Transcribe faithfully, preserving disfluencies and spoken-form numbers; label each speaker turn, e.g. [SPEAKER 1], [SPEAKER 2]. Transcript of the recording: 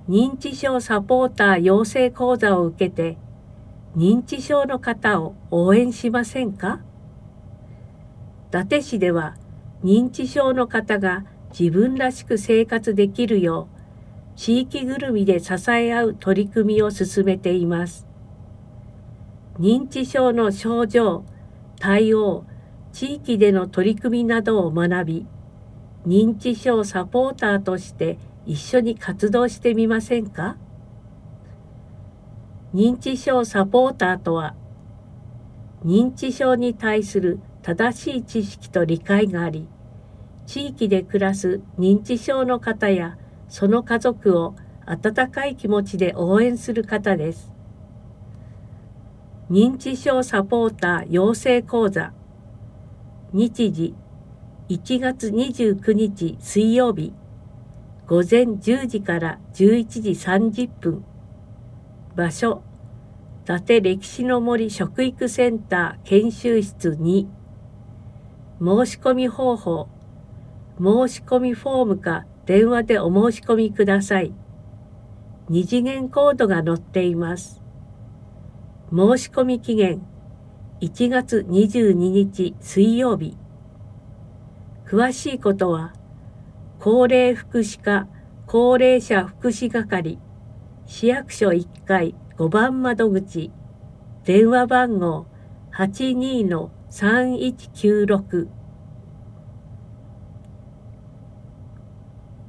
[SPEAKER 1] 認知症サポーター養成講座を受けて、認知症の方を応援しませんか？伊達市では、認知症の方が自分らしく生活できるよう、地域ぐるみで支え合う取り組みを進めています。認知症の症状、対応、地域での取り組みなどを学び、認知症サポーターとして一緒に活動してみませんか？認知症サポーターとは、認知症に対する正しい知識と理解があり、地域で暮らす認知症の方やその家族を温かい気持ちで応援する方です。認知症サポーター養成講座、日時いちがつにじゅうくにち水曜日、ごぜんじゅうじからじゅういちじさんじゅっぷん、場所、伊達歴史の森食育センター研修室に、申し込み方法、申し込みフォームか電話でお申し込みください。二次元コードが載っています。申し込み期限いちがつにじゅうににち水曜日。詳しいことは、高齢福祉課高齢者福祉係、市役所いっかいごばん窓口、電話番号 はちにーのさんいちきゅうろく